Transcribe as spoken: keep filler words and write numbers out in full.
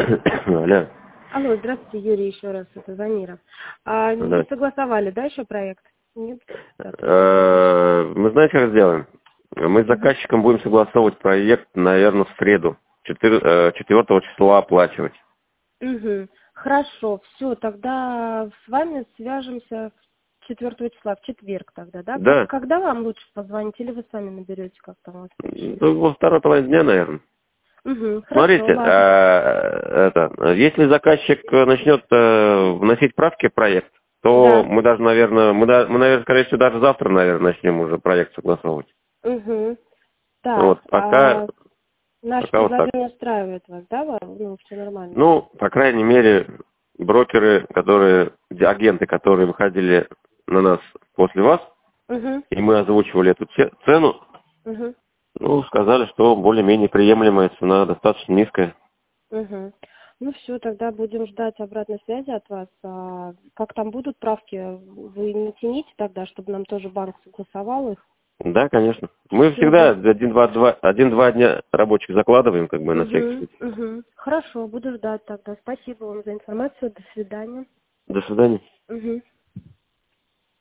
Алло. Алло, здравствуйте, Юрий, еще раз, это Замира. А, не Да. согласовали, да, еще проект? Нет? Э, Мы знаете, как сделаем? Мы с заказчиком будем согласовывать проект, наверное, в среду, четвёртого числа оплачивать. Угу. Хорошо, все, тогда с вами свяжемся четвёртого числа, в четверг тогда, да? Как, Да. когда вам лучше позвонить, или вы сами наберете, как там у вас получится? Ну, во второй половине дня, наверное. Угу, хорошо, Смотрите, э, ладно. это, если заказчик начнет э, вносить правки в проект, то Да. мы даже, наверное, мы, да- мы, наверное, скорее всего, даже завтра, наверное, начнем уже проект согласовывать. Угу. Вот, Так, пока, а наше пока вот так. предложение устраивает вас, да, вам? Ну, все нормально. Ну, по крайней мере, брокеры, которые, агенты, которые выходили на нас после вас, Угу. и мы озвучивали эту те- цену, Угу. ну, сказали, что более-менее приемлемая цена, достаточно низкая. Угу. Ну все, тогда будем ждать обратной связи от вас. А как там будут правки, вы не тяните тогда, чтобы нам тоже банк согласовал их? Да, конечно. Мы Все, всегда один-два два, один-два дня рабочих закладываем, как бы, на всякий угу, случай. угу. Хорошо, буду ждать тогда. Спасибо вам за информацию. До свидания. До свидания. Угу.